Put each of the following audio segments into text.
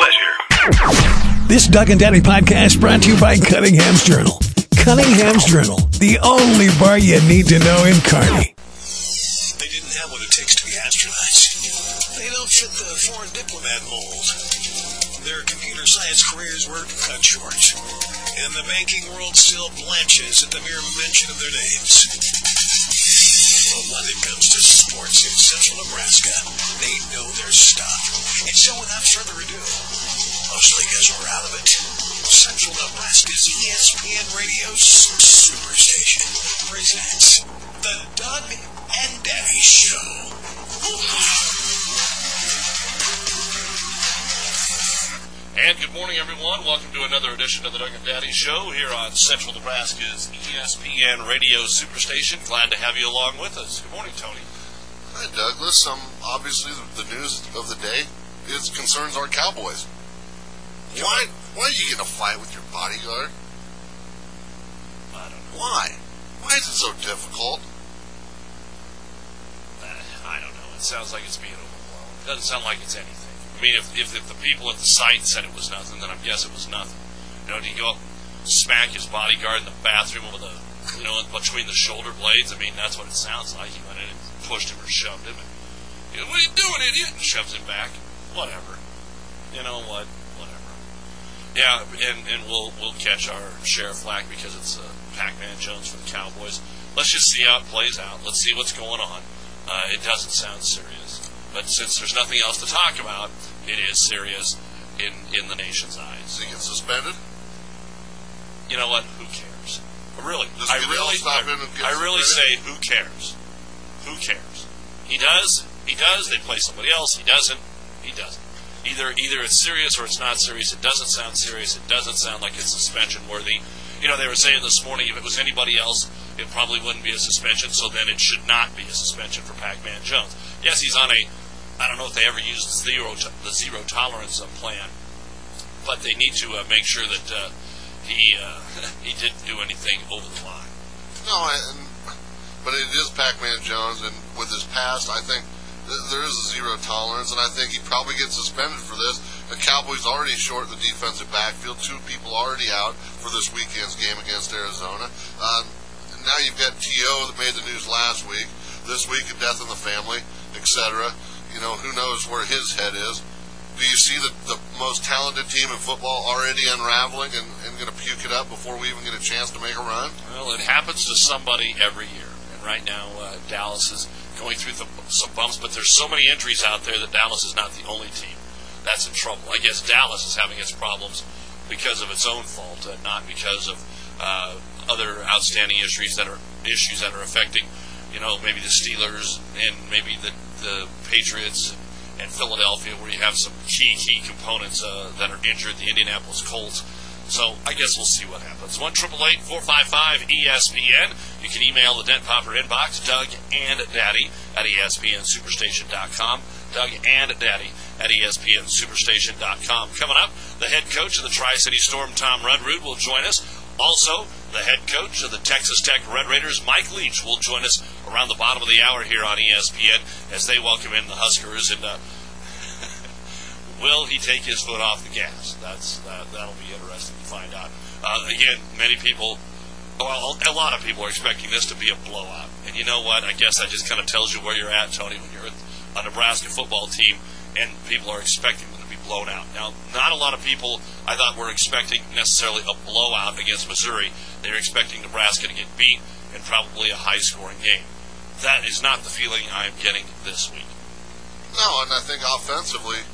pleasure. This Doug and Daddy podcast brought to you by Cunningham's Journal. Cunningham's Journal, the only bar you need to know in Kearney. They didn't have what it takes to be astronauts. They don't fit the foreign diplomat mold. Their computer science careers were cut short. And the banking world still blanches at the mere mention of their names. But when it comes to sports in central Nebraska, they know their stuff. And so without further ado, mostly because we're out of it, Central Nebraska's ESPN Radio Superstation presents the Doug and Daddy Show. And good morning, everyone. Welcome to another edition of the Doug and Daddy Show here on Central Nebraska's ESPN Radio Superstation. Glad to have you along with us. Good morning, Tony. Hi, Douglas. Obviously, the news of the day concerns our Cowboys. Why are you getting a fight with your bodyguard? I don't know. Why? Why is it so difficult? I don't know. It sounds like it's being overblown. It doesn't sound like it's anything. I mean, if the people at the site said it was nothing, then I guess it was nothing. You know, do you go up and smack his bodyguard in the bathroom with between the shoulder blades? I mean, that's what it sounds like. He went in and pushed him or shoved him. And, what are you doing, idiot? And shoves him back. Whatever. You know what? Whatever. Yeah, and we'll catch our share of flack because it's Pac-Man Jones for the Cowboys. Let's just see how it plays out. Let's see what's going on. It doesn't sound serious. But since there's nothing else to talk about, it is serious in the nation's eyes. Does he get suspended? You know what? Who cares? Really, I really say, who cares? Who cares? He does. They play somebody else. He doesn't. Either it's serious or it's not serious. It doesn't sound serious. It doesn't sound like it's suspension worthy. You know, they were saying this morning if it was anybody else, it probably wouldn't be a suspension. So then it should not be a suspension for Pac-Man Jones. Yes, he's on I don't know if they ever used the zero tolerance plan, but they need to make sure that he didn't do anything over the line. No, but it is Pac-Man Jones, and with his past, I think there is a zero tolerance, and I think he probably gets suspended for this. The Cowboys already short the defensive backfield, 2 people already out for this weekend's game against Arizona. Now you've got T.O. that made the news last week, this week a death in the family, etc. You know, who knows where his head is. Do you see the most talented team in football already unraveling and going to puke it up before we even get a chance to make a run? Well, it happens to somebody every year. And right now, Dallas is going through some bumps, but there's so many injuries out there that Dallas is not the only team that's in trouble. I guess Dallas is having its problems because of its own fault, not because of other outstanding issues that are affecting, maybe the Steelers and maybe the Patriots and Philadelphia, where you have some key components that are injured, the Indianapolis Colts. So I guess we'll see what happens. 1-888-455-ESPN. You can email the Dent Popper inbox, Doug and Daddy at ESPNSuperstation.com. Doug and Daddy at ESPNSuperstation.com. Coming up, the head coach of the Tri-City Storm, Tom Rudrood, will join us. Also, the head coach of the Texas Tech Red Raiders, Mike Leach, will join us around the bottom of the hour here on ESPN as they welcome in the Huskers. And will he take his foot off the gas? That'll be interesting to find out. Again, a lot of people are expecting this to be a blowout. And you know what? I guess that just kind of tells you where you're at, Tony, when you're a Nebraska football team and people are expecting them to be blown out. Now, not a lot of people, I thought, were expecting necessarily a blowout against Missouri. They were expecting Nebraska to get beat in probably a high-scoring game. That is not the feeling I'm getting this week. No, and I think offensively,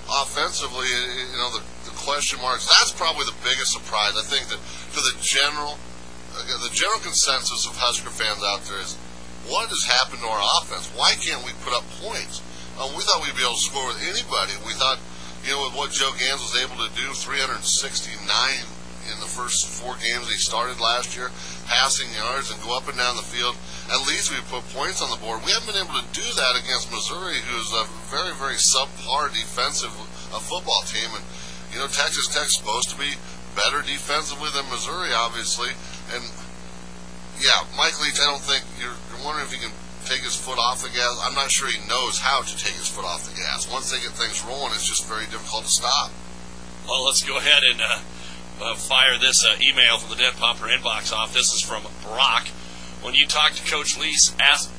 the question marks, that's probably the biggest surprise. I think that for the general consensus of Husker fans out there is, what has happened to our offense? Why can't we put up points? We thought we'd be able to score with anybody. We thought, with what Joe Gans was able to do, 369 in the first 4 games he started last year, passing yards and go up and down the field, at least we put points on the board. We haven't been able to do that against Missouri, who's a very, very subpar defensive football team. And, Texas Tech's supposed to be better defensively than Missouri, obviously. And, yeah, Mike Leach, I don't think you're wondering if he can take his foot off the gas. I'm not sure he knows how to take his foot off the gas. Once they get things rolling, it's just very difficult to stop. Well, let's go ahead and fire this email from the Den Popper inbox off. This is from Brock. When you talk to Coach Leach, ask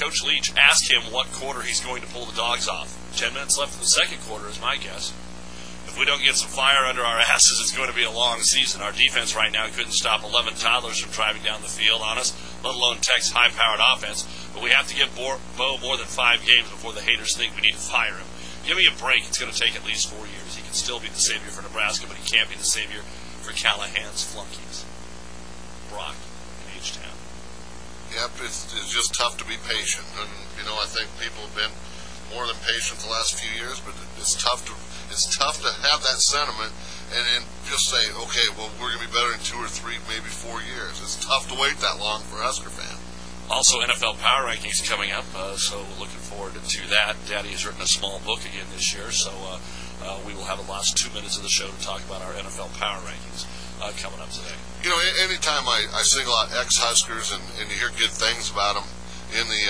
him what quarter he's going to pull the dogs off. 10 minutes left in the second quarter is my guess. If we don't get some fire under our asses, it's going to be a long season. Our defense right now couldn't stop 11 toddlers from driving down the field on us, let alone Tech's high-powered offense. But we have to give Bo more than 5 games before the haters think we need to fire him. Give me a break. It's going to take at least 4 years. He can still be the savior for Nebraska, but he can't be the savior for Callahan's flunkies. Brock in H-Town. Yep, it's just tough to be patient. And, I think people have been more than patient the last few years, but it's tough to have that sentiment and just say, okay, well, we're going to be better in 2 or 3, maybe 4 years. It's tough to wait that long for a Husker fan. Also, NFL Power Rankings coming up, so looking forward to that. Daddy has written a small book again this year, so we will have the last 2 minutes of the show to talk about our NFL Power Rankings coming up today. Anytime I single out ex-Huskers and you hear good things about them in the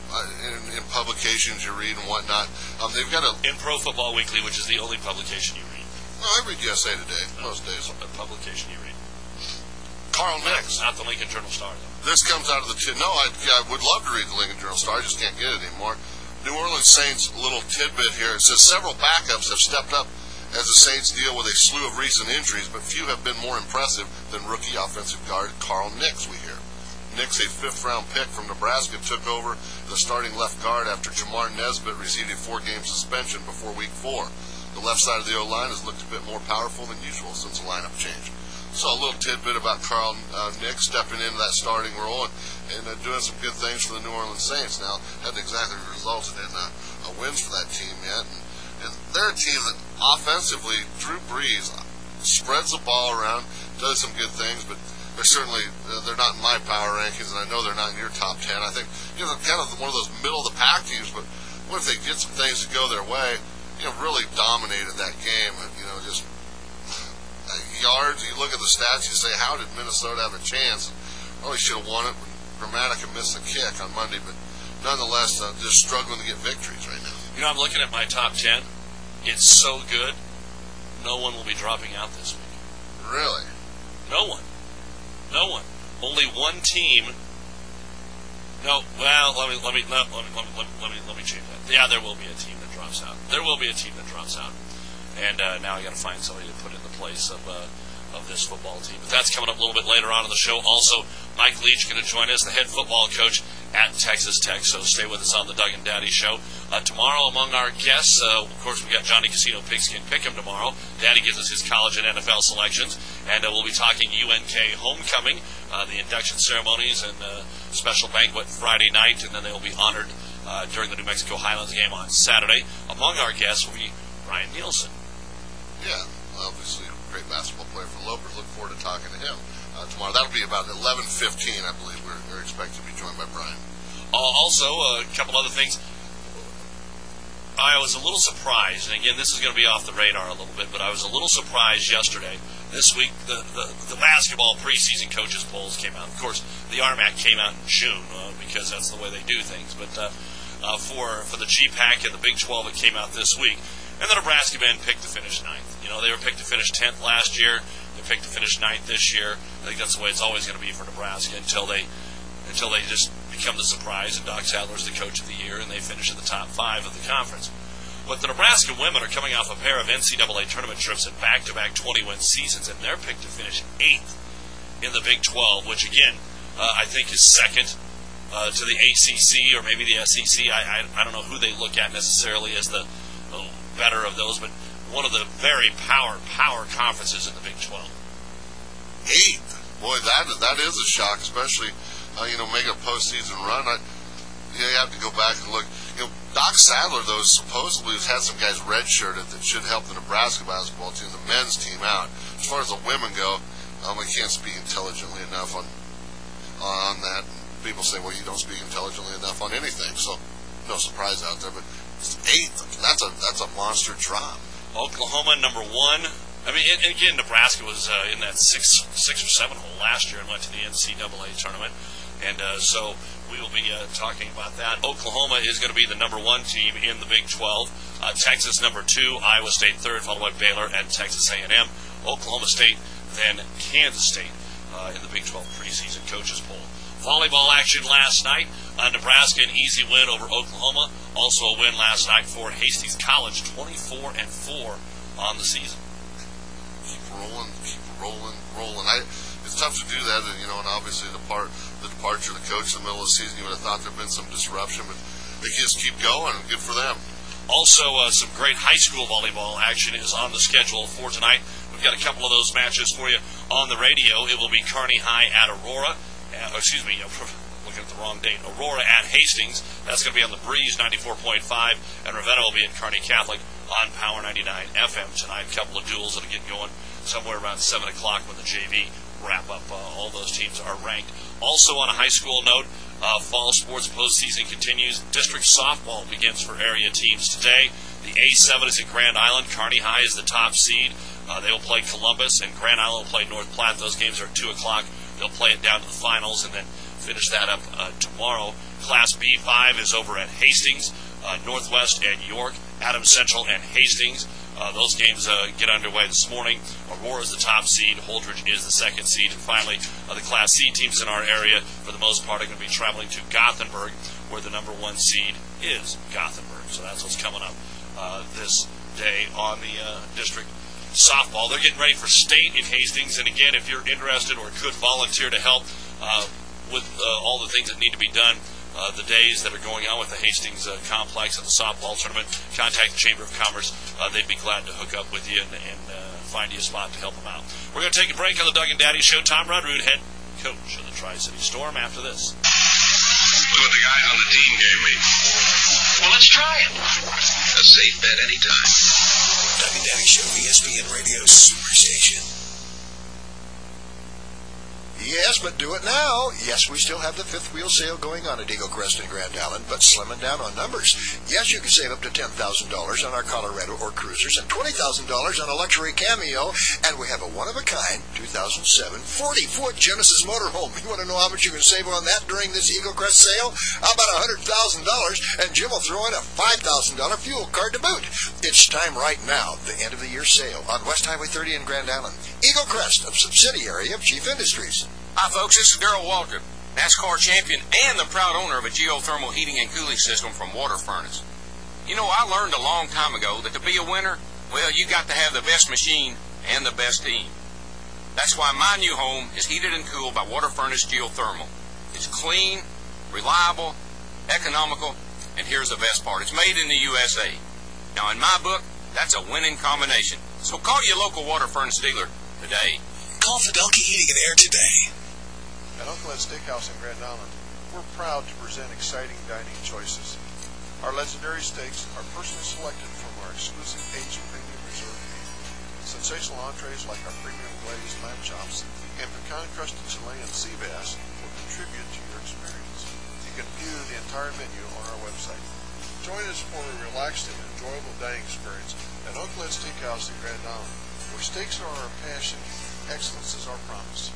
in publications you read and whatnot, they've got in Pro Football Weekly, which is the only publication you read. Well, I read USA Today most days. A publication you read. Carl Nix. Not the Lincoln Journal-Star, though. This comes out of the No, I would love to read the Lincoln Journal-Star. I just can't get it anymore. New Orleans Saints, little tidbit here. It says several backups have stepped up as the Saints deal with a slew of recent injuries, but few have been more impressive than rookie offensive guard Carl Nix, we hear. Nix, a 5th-round pick from Nebraska, took over the starting left guard after Jamar Nesbitt received a 4-game suspension before Week 4. The left side of the O-line has looked a bit more powerful than usual since the lineup change. So a little tidbit about Carl Nix stepping into that starting role and doing some good things for the New Orleans Saints. Now, hasn't exactly resulted in wins for that team yet. And they're a team that offensively, Drew Brees spreads the ball around, does some good things, but they're not in my power rankings, and I know they're not in your top 10. I think they're kind of one of those middle-of-the-pack teams, but what if they get some things to go their way? Really dominated that game, and just yards. You look at the stats, you say, how did Minnesota have a chance? Probably should have won it when Gramatica missed the kick on Monday, but nonetheless, just struggling to get victories right now. I'm looking at my top 10. It's so good, no one will be dropping out this week. Really? No one. Only one team. No. Well, let me change that. Yeah, there will be a team that drops out. And now I got to find somebody to put in the place of this football team. But that's coming up a little bit later on in the show. Also, Mike Leach going to join us, the head football coach at Texas Tech. So stay with us on the Doug and Daddy Show. Tomorrow, among our guests, of course, we got Johnny Casino Pigskin Pick'em tomorrow. Daddy gives us his college and NFL selections. And we'll be talking UNK homecoming, the induction ceremonies, and special banquet Friday night. And then they will be honored during the New Mexico Highlands game on Saturday. Among our guests will be Ryan Nielsen. Yeah, obviously a great basketball player for Lopers. Look forward to talking to him tomorrow. That'll be about 11:15, I believe. We're expected to be joined by Brian. Also, a couple other things. I was a little surprised, and again, this is going to be off the radar a little bit, but I was a little surprised yesterday. This week, the basketball preseason coaches polls came out. Of course, the RMAC came out in June because that's the way they do things. But for the GPAC and the Big 12, it came out this week. And the Nebraska men picked to finish 9th. They were picked to finish 10th last year. They're picked to finish 9th this year. I think that's the way it's always going to be for Nebraska until they just become the surprise and Doc Sadler's the coach of the year and they finish in the top 5 of the conference. But the Nebraska women are coming off a pair of NCAA tournament trips and back-to-back 20-win seasons, and they're picked to finish 8th in the Big 12, which, again, I think is second to the ACC or maybe the SEC. I don't know who they look at necessarily as the better of those, but one of the very power conferences in the Big 12. 8th? Boy, that is a shock, especially, make a postseason run. You have to go back and look. Doc Sadler, though, supposedly has had some guys redshirted that should help the Nebraska basketball team, the men's team, out. As far as the women go, I can't speak intelligently enough on that. People say, well, you don't speak intelligently enough on anything, so no surprise out there. But 8th, that's a monster drop. Oklahoma, number 1. I mean, and again, Nebraska was in that 6 or 7 hole last year and went to the NCAA tournament. And so we will be talking about that. Oklahoma is going to be the number 1 team in the Big 12. Texas number 2, Iowa State third, followed by Baylor and Texas A&M. Oklahoma State, then Kansas State in the Big 12 preseason coaches poll. Volleyball action last night. Nebraska, an easy win over Oklahoma. Also a win last night for Hastings College, 24-4 on the season. Keep rolling. It's tough to do that, and obviously the departure of the coach in the middle of the season, you would have thought there had been some disruption, but they just keep going, and good for them. Also, some great high school volleyball action is on the schedule for tonight. We've got a couple of those matches for you on the radio. It will be Kearney High at Aurora. Looking at the wrong date. Aurora at Hastings. That's going to be on the Breeze 94.5, and Ravenna will be at Kearney Catholic on Power 99 FM tonight. A couple of duels that will get going somewhere around 7 o'clock when the JV wrap up. All those teams are ranked. Also, on a high school note, fall sports postseason continues. District softball begins for area teams today. The A7 is in Grand Island. Kearney High is the top seed. They will play Columbus, and Grand Island will play North Platte. Those games are at 2 o'clock. They'll play it down to the finals and then finish that up tomorrow. Class B5 is over at Hastings, Northwest and York, Adams Central and Hastings. Those games get underway this morning. Aurora is the top seed. Holdridge is the second seed. And finally, the Class C teams in our area, for the most part, are going to be traveling to Gothenburg, where the number 1 seed is Gothenburg. So that's what's coming up this day on the district softball. They're getting ready for state in Hastings. And again, if you're interested or could volunteer to help with all the things that need to be done, the days that are going on with the Hastings complex and the softball tournament, contact the Chamber of Commerce. They'd be glad to hook up with you and find you a spot to help them out. We're going to take a break on the Doug and Daddy Show. Tom Rudroot, head coach of the Tri-City Storm, after this. That's what the guys on the team gave me. Well, let's try it. A safe bet anytime. Doug and Daddy Show, ESPN Radio Superstation. Yes, but do it now. Yes, we still have the fifth wheel sale going on at Eagle Crest and Grand Island, but slimming down on numbers. Yes, you can save up to $10,000 on our Colorado or Cruisers and $20,000 on a luxury Cameo, and we have a one-of-a-kind 2007 40-foot Genesis motorhome. You want to know how much you can save on that during this Eagle Crest sale? How about $100,000, and Jim will throw in a $5,000 fuel card to boot. It's time right now, the end-of-the-year sale on West Highway 30 in Grand Island. Eagle Crest, a subsidiary of Chief Industries. Hi, folks. This is Darrell Walter, NASCAR champion and the proud owner of a geothermal heating and cooling system from Water Furnace. You know, I learned a long time ago that to be a winner, well, you got to have the best machine and the best team. That's why my new home is heated and cooled by Water Furnace Geothermal. It's clean, reliable, economical, and here's the best part. It's made in the USA. Now, in my book, that's a winning combination. So call your local Water Furnace dealer today. Call Fidelki Heating and Air today. At Uncle Ed's Steakhouse in Grand Island, we're proud to present exciting dining choices. Our legendary steaks are personally selected from our exclusive aged premium reserve beef. Sensational entrees like our premium glazed lamb chops and pecan-crusted Chilean sea bass will contribute to your experience. You can view the entire menu on our website. Join us for a relaxed and enjoyable dining experience at Uncle Ed's Steakhouse in Grand Island, where steaks are our passion. Excellence is our promise.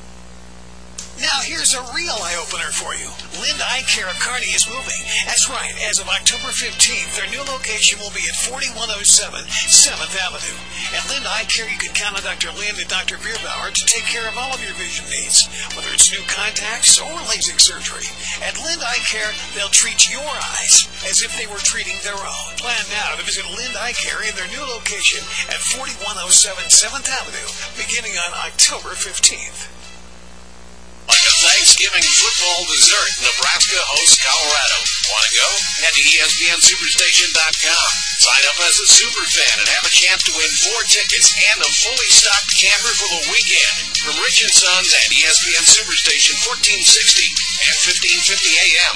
Now here's a real eye-opener for you. Lind Eye Care of Kearney is moving. That's right. As of October 15th, their new location will be at 4107 7th Avenue. At Lind Eye Care, you can count on Dr. Lind and Dr. Bierbauer to take care of all of your vision needs, whether it's new contacts or LASIK surgery. At Lind Eye Care, they'll treat your eyes as if they were treating their own. Plan now to visit Lind Eye Care in their new location at 4107 7th Avenue, beginning on October 15th. Like a Thanksgiving football dessert, Nebraska hosts Colorado. Want to go? Head to ESPNSuperstation.com. Sign up as a super fan and have a chance to win 4 tickets and a fully stocked camper for the weekend. From Rich & Sons and ESPN Superstation 1460 and 1550 AM.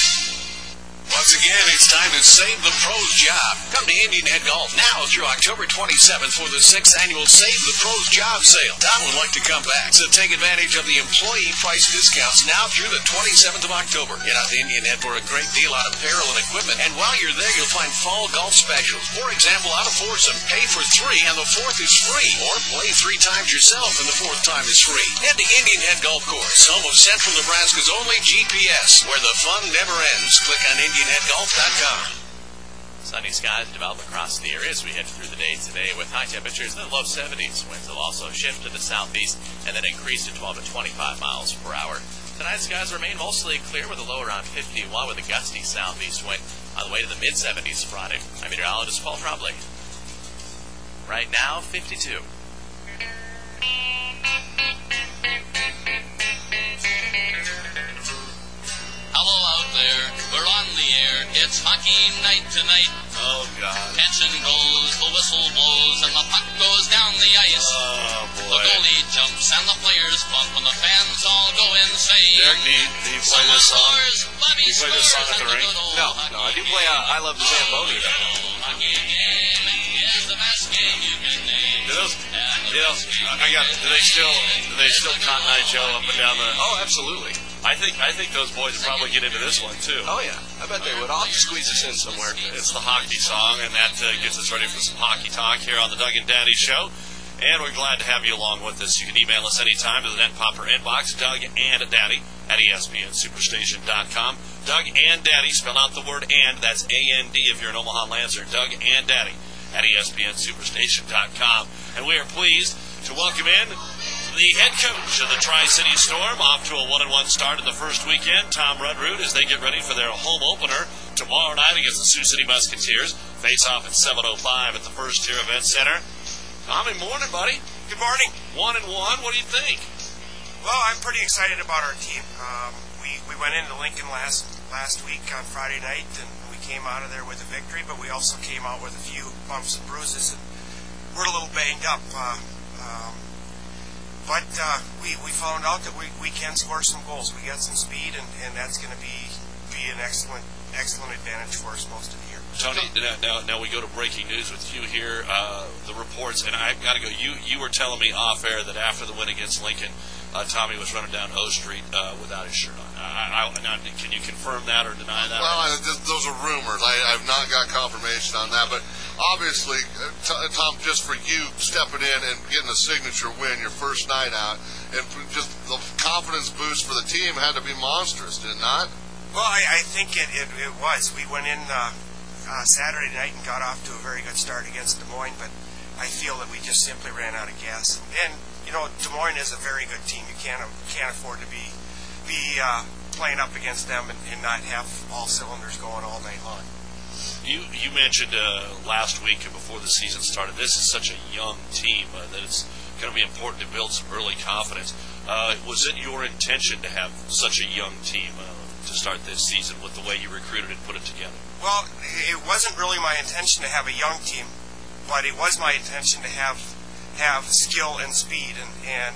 Once again, it's time to save the pros job. Come to Indian Head Golf now through October 27th for the 6th annual Save the Pros Job Sale. Tom would like to come back, so take advantage of the employee price discounts now through the 27th of October. Get out to Indian Head for a great deal on apparel and equipment, and while you're there, you'll find fall golf specials. For example, out of foursome, pay for 3 and the 4th is free, or play 3 times yourself and the 4th time is free. Head to Indian Head Golf Course, home of Central Nebraska's only GPS, where the fun never ends. Click on IndianHeadGolf.com. Sunny skies develop across the area as we head through the day today with high temperatures in the low 70s. Winds will also shift to the southeast and then increase to 12 to 25 miles per hour. Tonight, skies remain mostly clear with a low around 51 with a gusty southeast wind on the way to the mid-70s Friday. I'm meteorologist Paul Trombley. Right now, 52. Hello out there, we're on the air, it's hockey night tonight. Oh, God. Tension goes, the whistle blows, and the puck goes down the ice. Oh, boy. The goalie jumps and the players bump and the fans all go insane. Derek, do you play this song? Bobby Do you play this song at the rink? No, I do play I Love the Zamboni. Hockey game is the best game you can name. Do they still Cotton Eye Joe up and down the... Oh, absolutely. I think those boys would probably get into this one, too. Oh, yeah. I bet they would. I'll have to squeeze this in somewhere. It's the hockey song, and that gets us ready for some hockey talk here on the Doug and Daddy Show. And we're glad to have you along with us. You can email us anytime to the Net Popper inbox, Doug and Daddy at ESPNSuperstation.com. Doug and Daddy, spell out the word and, that's A-N-D if you're an Omaha Lancer. Doug and Daddy at ESPNSuperstation.com. And we are pleased to welcome in the head coach of the Tri-City Storm, off to a 1-1 start in the first weekend, Tom Rudroot, as they get ready for their home opener tomorrow night against the Sioux City Musketeers. Face off at 7:05 at the First Tier Event Center. Tommy, morning, buddy. Good morning. 1-1. What do you think? Well, I'm pretty excited about our team. We went into Lincoln last week on Friday night, and we came out of there with a victory, but we also came out with a few bumps and bruises, and we're a little banged up. But we found out that we can score some goals. We got some speed, and that's going to be an excellent advantage for us most of the year. Tony, now we go to breaking news with you here. The reports, and I've got to go. You were telling me off air that after the win against Lincoln, Tommy was running down O Street without his shirt on. Can you confirm that or deny that? Well, those are rumors. I've not got confirmation on that, but obviously, Tom, just for you stepping in and getting a signature win your first night out, and just the confidence boost for the team had to be monstrous, did it not? Well, I think it was. We went in Saturday night and got off to a very good start against Des Moines, but I feel that we just simply ran out of gas. And you know, Des Moines is a very good team. You can't afford to be playing up against them and not have all cylinders going all night long. You mentioned last week before the season started, this is such a young team that it's going to be important to build some early confidence. Was it your intention to have such a young team to start this season with the way you recruited and put it together? Well, it wasn't really my intention to have a young team, but it was my intention to have skill and speed, and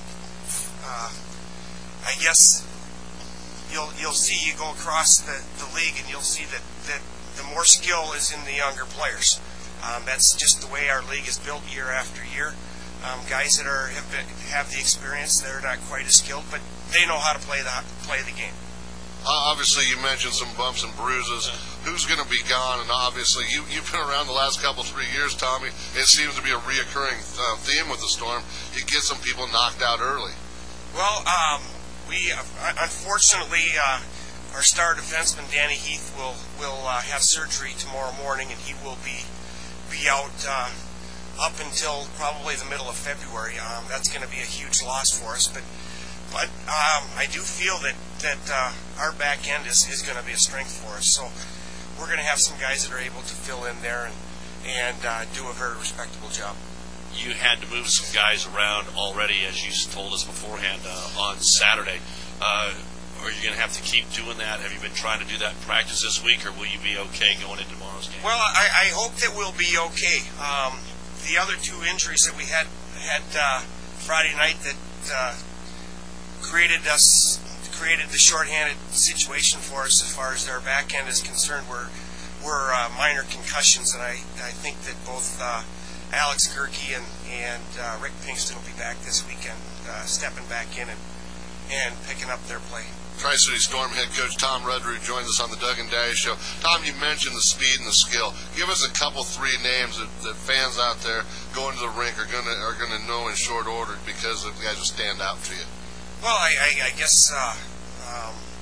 I guess you'll see, you go across the league and you'll see that the more skill is in the younger players. That's just the way our league is built year after year. Guys that have the experience, they're not quite as skilled, but they know how to play the game. Obviously, you mentioned some bumps and bruises. Who's going to be gone? And obviously, you've been around the last 3 years, Tommy. It seems to be a reoccurring theme with the Storm. You get some people knocked out early. Well, we unfortunately our star defenseman Danny Heath will have surgery tomorrow morning, and he will be out up until probably the middle of February. That's going to be a huge loss for us, but I do feel that our back end is going to be a strength for us. So we're going to have some guys that are able to fill in there and do a very respectable job. You had to move some guys around already, as you told us beforehand, on Saturday. Are you going to have to keep doing that? Have you been trying to do that in practice this week, or will you be okay going into tomorrow's game? Well, I hope that we'll be okay. The other two injuries that we had Friday night that created the shorthanded situation for us as far as our back end is concerned were minor concussions, and I think that both Alex Gerke and Rick Pinkston will be back this weekend, stepping back in and picking up their play. Tri-City Storm head coach Tom Rudroot joins us on the Doug and Daddy Show. Tom, you mentioned the speed and the skill. Give us a couple, 3 names that fans out there going to the rink are gonna know in short order because the guys will stand out to you. Well, I guess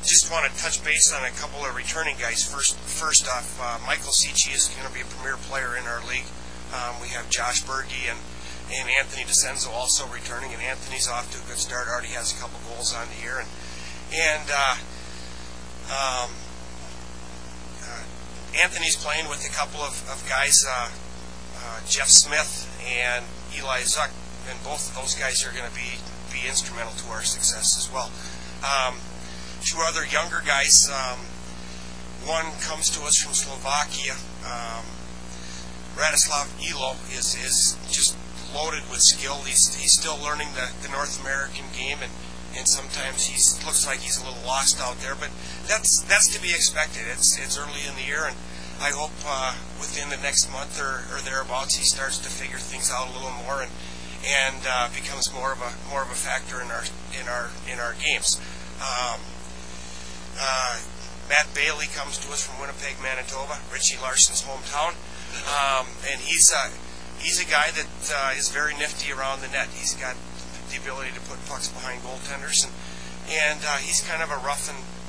just want to touch base on a couple of returning guys. First off, Michael Cici is going to be a premier player in our league. We have Josh Berge and Anthony DeCenzo also returning, and Anthony's off to a good start. Already has a couple goals on the year, and Anthony's playing with a couple of guys, Jeff Smith and Eli Zuck, and both of those guys are going to be instrumental to our success as well. Two other younger guys. One comes to us from Slovakia. Radislav Ilo is just loaded with skill. He's still learning the North American game, and sometimes he looks like he's a little lost out there. But that's to be expected. It's early in the year, and I hope within the next month or thereabouts he starts to figure things out a little more and becomes more of a factor in our games. Matt Bailey comes to us from Winnipeg, Manitoba, Richie Larson's hometown, and he's a guy that is very nifty around the net. He's got the ability to put pucks behind goaltenders, and he's kind of a rough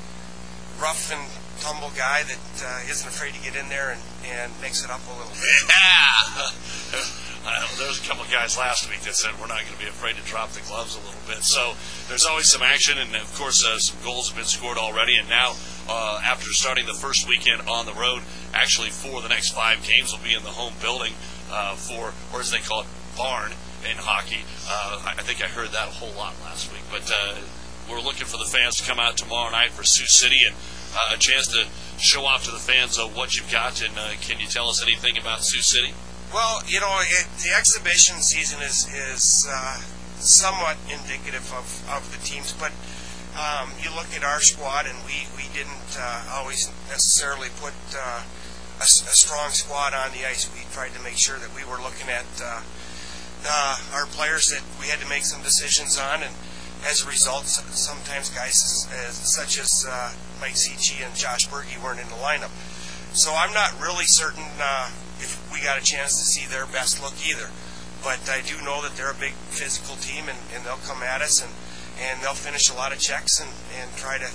and tumble guy that isn't afraid to get in there and mix it up a little bit. Yeah. There was a couple of guys last week that said we're not going to be afraid to drop the gloves a little bit. So there's always some action, and of course some goals have been scored already. And now, after starting the first weekend on the road, actually 4 of the next 5 games will be in the home building for, or as they call it, barn in hockey. I think I heard that a whole lot last week. But we're looking for the fans to come out tomorrow night for Sioux City and a chance to show off to the fans what you've got. And can you tell us anything about Sioux City? Well, the exhibition season is somewhat indicative of the teams, but you look at our squad, and we didn't always necessarily put a strong squad on the ice. We tried to make sure that we were looking at our players that we had to make some decisions on, and as a result, sometimes guys such as Mike Cici and Josh Berge weren't in the lineup. So I'm not really certain if we got a chance to see their best look either. But I do know that they're a big physical team, and they'll come at us, and they'll finish a lot of checks and try to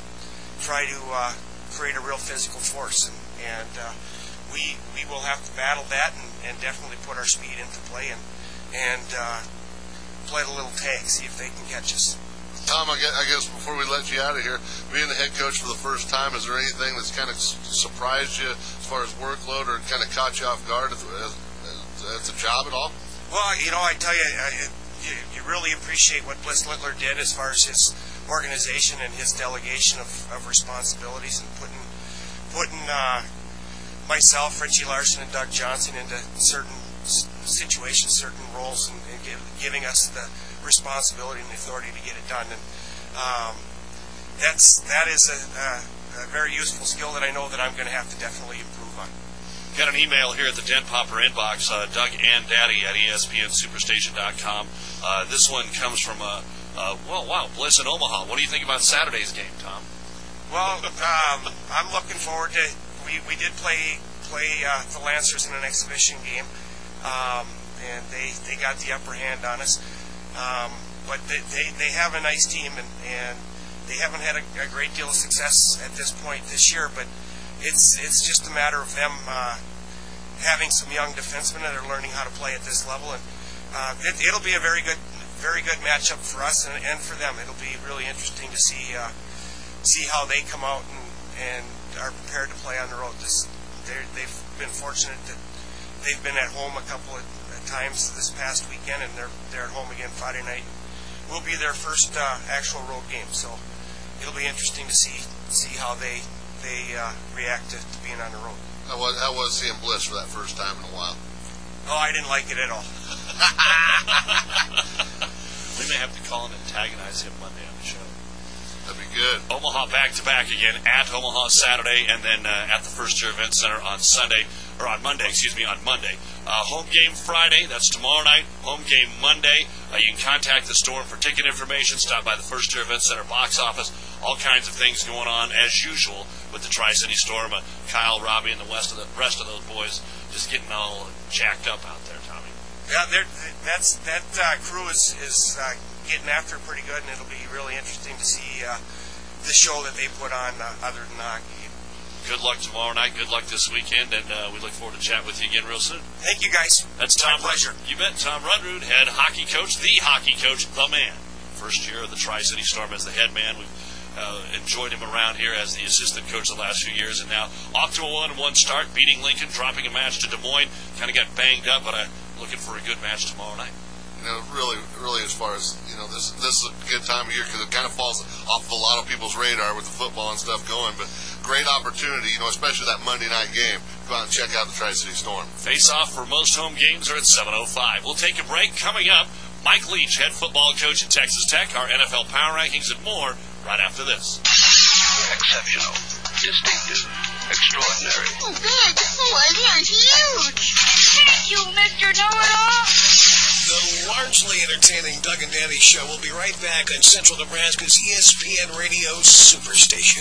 create a real physical force. And we will have to battle that and definitely put our speed into play and play a little tag, see if they can catch us. Tom, I guess before we let you out of here, being the head coach for the first time, is there anything that's kind of surprised you as far as workload or kind of caught you off guard at the job at all? Well, I tell you, you really appreciate what Bliss Littler did as far as his organization and his delegation of responsibilities, and putting myself, Richie Larson, and Doug Johnson into certain situations, certain roles, and giving us the responsibility and the authority to get it done. And that is a very useful skill that I know that I'm going to have to definitely improve on. Got an email here at the Den Popper inbox, Doug and Daddy at ESPNSuperstation.com. This one comes from, Bliss in Omaha. What do you think about Saturday's game, Tom? Well, I'm looking forward to. We did play the Lancers in an exhibition game, and they got the upper hand on us. But they have a nice team, and they haven't had a great deal of success at this point this year. But it's just a matter of them having some young defensemen that are learning how to play at this level, and it'll be a very good matchup for us and for them. It'll be really interesting to see how they come out and are prepared to play on the road. They've been fortunate that they've been at home a couple of times this past weekend, and they're at home again Friday night. Will be their first actual road game, so it'll be interesting to see how they react to being on the road. How was seeing Bliss for that first time in a while? Oh, I didn't like it at all. We may have to call him and antagonize him Monday on the show. That'd be good. Omaha back-to-back again, at Omaha Saturday, and then at the First Year Event Center on Monday. Home game Friday, that's tomorrow night. Home game Monday. You can contact the Storm for ticket information. Stop by the First Year Event Center box office. All kinds of things going on, as usual, with the Tri-City Storm. Kyle, Robbie, and the rest of those boys just getting all jacked up out there, Tommy. Yeah, that crew is getting after it pretty good, and it'll be really interesting to the show that they put on other than hockey. Good luck tomorrow night. Good luck this weekend, and we look forward to chatting with you again real soon. Thank you, guys. That's Tom. Pleasure. You bet. Tom Rundrud, head hockey coach, the man. First year of the Tri-City Storm as the head man. We've enjoyed him around here as the assistant coach the last few years, and now off to a 1-1 start, beating Lincoln, dropping a match to Des Moines. Kind of got banged up, but I'm looking for a good match tomorrow night. Really, as far as, this is a good time of year because it kind of falls off of a lot of people's radar with the football and stuff going, but great opportunity, especially that Monday night game. Go out and check out the Tri-City Storm. Face-off for most home games are at 7:05. We'll take a break. Coming up, Mike Leach, head football coach at Texas Tech, our NFL Power Rankings and more right after this. Exceptional, distinctive, extraordinary. Oh, good. They're huge. Thank you, Mr. Know-It-All. The largely entertaining Doug and Danny Show will be right back on Central Nebraska's ESPN Radio Superstation.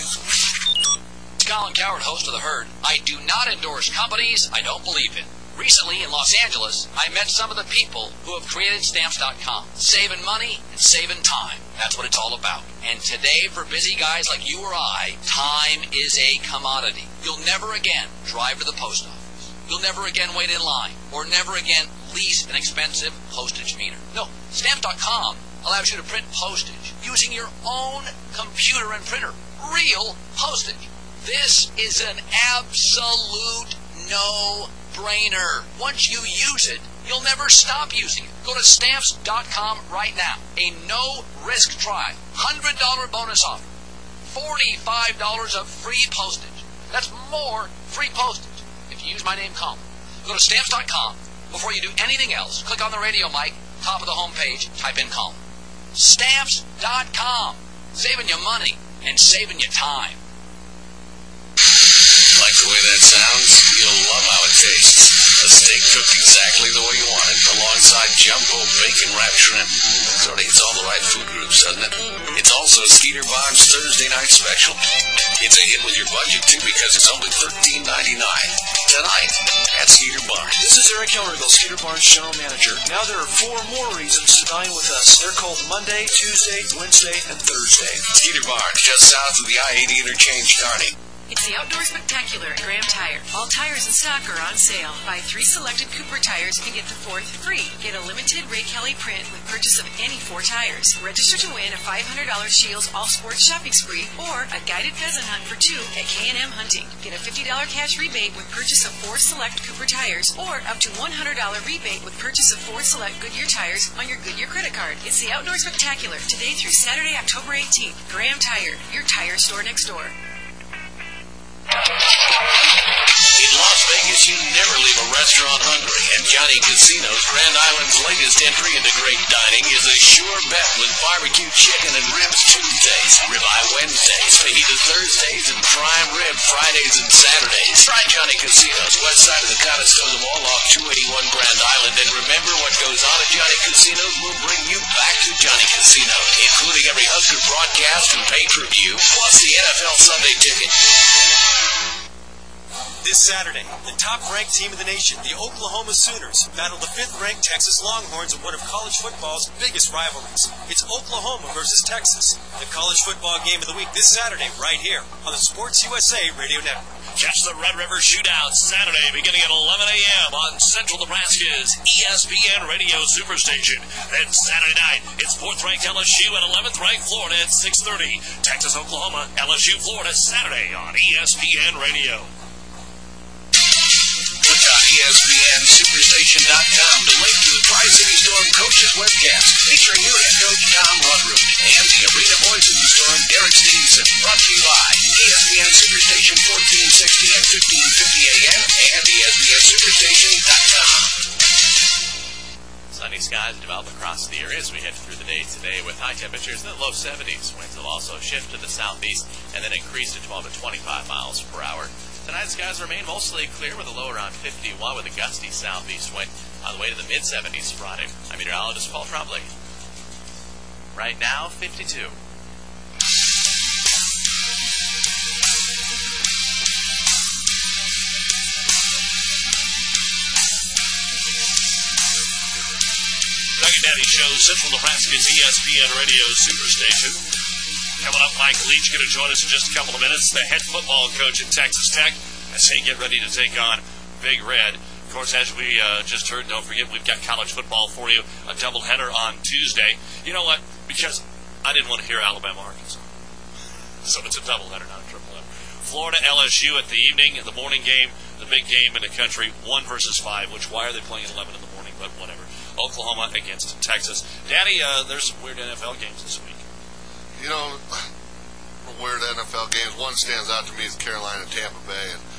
Colin Cowherd, host of The Herd. I do not endorse companies I don't believe in. Recently in Los Angeles, I met some of the people who have created Stamps.com. Saving money and saving time. That's what it's all about. And today, for busy guys like you or I, time is a commodity. You'll never again drive to the post office. You'll never again wait in line. Or never again lease an expensive postage meter. No, Stamps.com allows you to print postage using your own computer and printer. Real postage. This is an absolute no-brainer. Once you use it, you'll never stop using it. Go to Stamps.com right now. A no-risk trial. $100 bonus offer. $45 of free postage. That's more free postage if you use my name, Colin. Go to Stamps.com. Before you do anything else, click on the radio mic, top of the home page, type in Colin. Stamps.com. Saving you money and saving you time. Like the way that sounds? You'll love how it tastes. A steak cooked exactly the way you want it, alongside jumbo bacon wrapped shrimp. Sort of hits all the right food groups, doesn't it? It's also Skeeter Barnes' Thursday night special. It's a hit with your budget, too, because it's only $13.99. Tonight at Skeeter Barnes. This is Eric Hilrigal, Skeeter Barnes General Manager. Now there are 4 more reasons to dine with us. They're called Monday, Tuesday, Wednesday, and Thursday. Skeeter Barnes, just south of the I-80 interchange, Kearney. It's the Outdoor Spectacular at Graham Tire. All tires in stock are on sale. Buy 3 selected Cooper tires and get the 4th free. Get a limited Ray Kelly print with purchase of any 4 tires. Register to win a $500 Shields All Sports shopping spree or a guided pheasant hunt for 2 at K&M Hunting. Get a $50 cash rebate with purchase of 4 select Cooper tires or up to $100 rebate with purchase of 4 select Goodyear tires on your Goodyear credit card. It's the Outdoor Spectacular today through Saturday, October 18th. Graham Tire, your tire store next door. In Las Vegas, you never leave a restaurant hungry, and Johnny Casino's Grand Island's latest entry into great dining is a sure bet with barbecue chicken and ribs Tuesdays, ribeye Wednesdays, fajita Thursdays, and prime rib Fridays and Saturdays. Try Johnny Casino's west side of the Conestoga Mall off 281 Grand Island, and remember what goes on at Johnny Casino's will bring you back to Johnny Casino, including every Husker broadcast and pay-per-view, plus the NFL Sunday ticket. This Saturday, the top-ranked team in the nation, the Oklahoma Sooners, battle the 5th-ranked Texas Longhorns in one of college football's biggest rivalries. It's Oklahoma versus Texas, the college football game of the week this Saturday right here on the Sports USA Radio Network. Catch the Red River Shootout Saturday beginning at 11 a.m. on Central Nebraska's ESPN Radio Superstation. Then Saturday night, it's 4th-ranked LSU and 11th-ranked Florida at 6:30. Texas, Oklahoma, LSU, Florida, Saturday on ESPN Radio. Click on ESPNSuperstation.com to link to the Tri-City Storm Coaches webcast featuring new head coach Tom Rundrud and the Arena Boys of the Storm, Derek Stevenson. Brought to you by ESPN Superstation 1460 and 1550 AM and ESPNSuperstation.com. Sunny skies develop across the area as we head through the day today with high temperatures in the low 70s. Winds will also shift to the southeast and then increase to 12 to 25 miles per hour. Tonight, skies remain mostly clear with a low around 51 with a gusty southeast wind on the way to the mid-70s Friday. I'm meteorologist Paul Trombley. Right now, 52. Doug and Danny Show, Central Nebraska's ESPN Radio Superstation. Coming up, Mike Leach going to join us in just a couple of minutes, the head football coach at Texas Tech, as they get ready to take on Big Red. Of course, as we just heard, don't forget, we've got college football for you, a doubleheader on Tuesday. You know what? Because I didn't want to hear Alabama, Arkansas. So it's a doubleheader, not a triple header. Florida, LSU at the evening, the morning game, the big game in the country, 1 versus 5, which why are they playing at 11 in the morning, but whatever. Oklahoma against Texas. Danny, there's some weird NFL games this week. You know, weird NFL games. One stands out to me is Carolina and Tampa Bay, and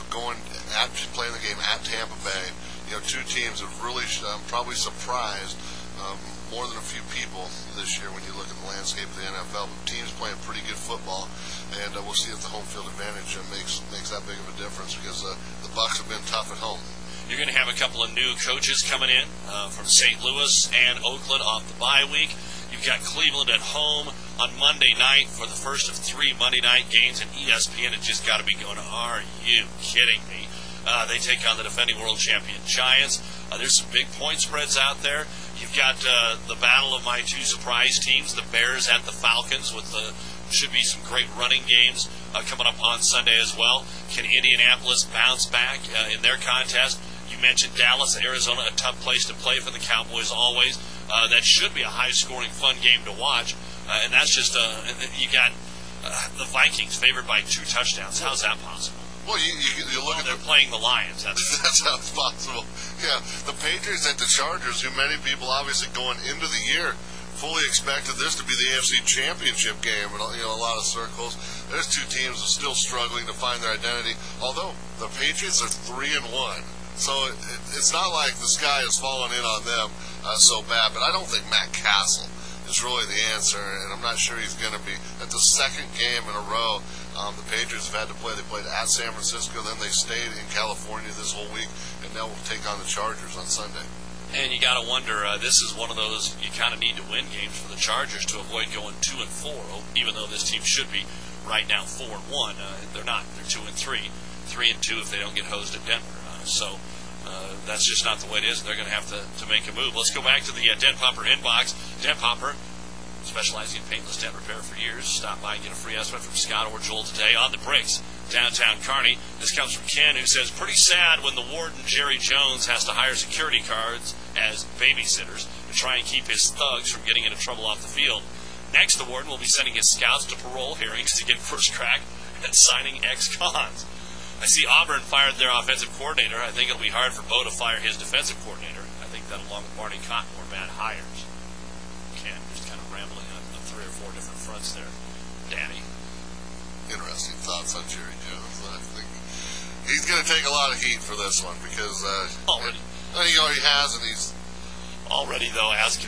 playing the game at Tampa Bay. You know, two teams have really probably surprised more than a few people this year when you look at the landscape of the NFL. But teams playing pretty good football, and we'll see if the home field advantage makes that big of a difference, because the Bucs have been tough at home. You're going to have a couple of new coaches coming in from St. Louis and Oakland off the bye week. You've got Cleveland at home on Monday night for the first of 3 Monday night games, and ESPN has just got to be going, are you kidding me? They take on the defending world champion Giants. There's some big point spreads out there. You've got the battle of my two surprise teams, the Bears at the Falcons, with should be some great running games coming up on Sunday as well. Can Indianapolis bounce back in their contest? You mentioned Dallas, Arizona, a tough place to play for the Cowboys always. That should be a high-scoring, fun game to watch. And that's just you got the Vikings favored by 2 touchdowns. How's that possible? Well, you look at they're playing the Lions. That's how it's possible. Yeah, the Patriots at the Chargers, who many people obviously going into the year fully expected this to be the AFC Championship game, and a lot of circles. There's two teams that are still struggling to find their identity. Although the Patriots are 3-1, so it's not like the sky is falling in on them so bad. But I don't think Matt Castle is really the answer, and I'm not sure he's going to be at the second game in a row. The Patriots have had to play. They played at San Francisco, then they stayed in California this whole week, and now we'll take on the Chargers on Sunday. And you got to wonder, this is one of those you kind of need to win games for the Chargers to avoid going 2-4. Even though this team should be right now 4-1, they're not. They're 2-3, 3-2 if they don't get hosed at Denver. So that's just not the way it is. They're going to have to make a move. Let's go back to the Dent Popper inbox. Dent Popper, specializing in paintless dent repair for years. Stop by and get a free estimate from Scott or Joel today on the brakes. Downtown Kearney. This comes from Ken, who says, pretty sad when the warden, Jerry Jones, has to hire security guards as babysitters to try and keep his thugs from getting into trouble off the field. Next, the warden will be sending his scouts to parole hearings to get first crack at signing ex-cons. I see Auburn fired their offensive coordinator. I think it'll be hard for Bo to fire his defensive coordinator. I think that along with Barney Cotton were bad hires. Ken, just kind of rambling on 3 or 4 different fronts there. Danny? Interesting thoughts on Jerry Jones. I think he's going to take a lot of heat for this one because already he already has, and he's already though asking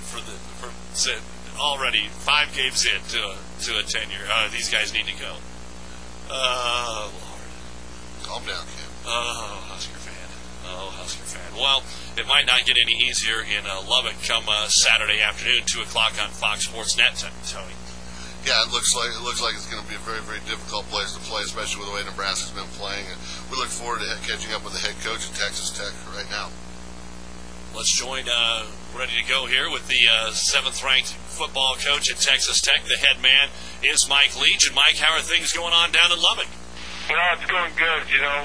already 5 games in to a tenure. These guys need to go. Lord, calm down, Ken. Husker fan. Well, it might not get any easier in Lubbock come Saturday afternoon, 2:00 on Fox Sports Net. Tony. Yeah, it looks like it's going to be a very, very difficult place to play, especially with the way Nebraska's been playing. And we look forward to catching up with the head coach at Texas Tech right now. Let's join, ready to go here with the 7th-ranked football coach at Texas Tech. The head man is Mike Leach. And Mike, how are things going on down in Lubbock? Well, it's going good.